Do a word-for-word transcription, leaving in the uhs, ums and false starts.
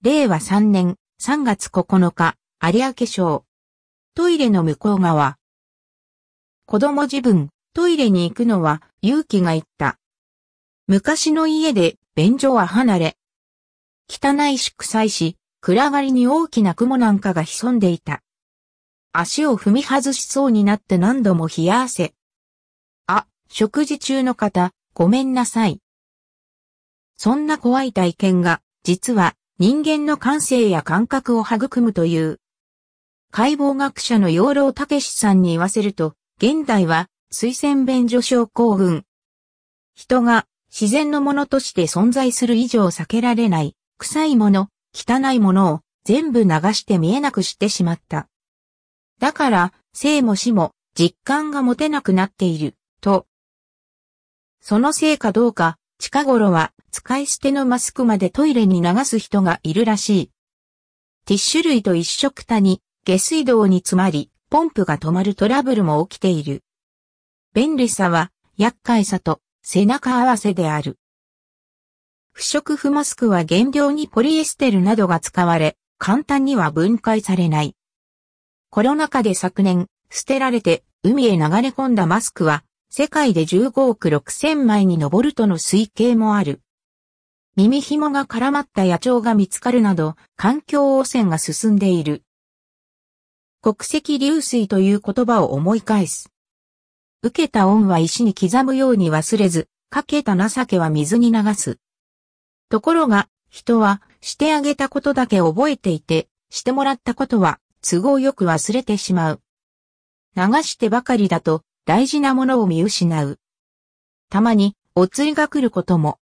れいわさんねんさんがつここのか、有明省。トイレの向こう側。子供自分、トイレに行くのは勇気がいった。昔の家で便所は離れ。汚いし臭いし、暗がりに大きな雲なんかが潜んでいた。足を踏み外しそうになって何度も冷や汗。あ、食事中の方、ごめんなさい。そんな怖い体験が、実は人間の感性や感覚を育むという。解剖学者の養老孟司さんに言わせると、現代は水洗便所症候群。人が自然のものとして存在する以上避けられない、臭いもの、汚いものを全部流して見えなくしてしまった。だから、生も死も実感が持てなくなっている、と。そのせいかどうか、近頃は使い捨てのマスクまでトイレに流す人がいるらしい。ティッシュ類と一緒くたに下水道に詰まり、ポンプが止まるトラブルも起きている。便利さは厄介さと背中合わせである。不織布マスクは原料にポリエステルなどが使われ、簡単には分解されない。コロナ禍で昨年、捨てられて海へ流れ込んだマスクは、世界でじゅうごおくろくせんまいに上るとの推計もある。耳紐が絡まった野鳥が見つかるなど、環境汚染が進んでいる。国石流水という言葉を思い返す。受けた恩は石に刻むように忘れず、かけた情けは水に流す。ところが、人はしてあげたことだけ覚えていて、してもらったことは都合よく忘れてしまう。流してばかりだと大事なものを見失う。たまにお釣りが来ることも。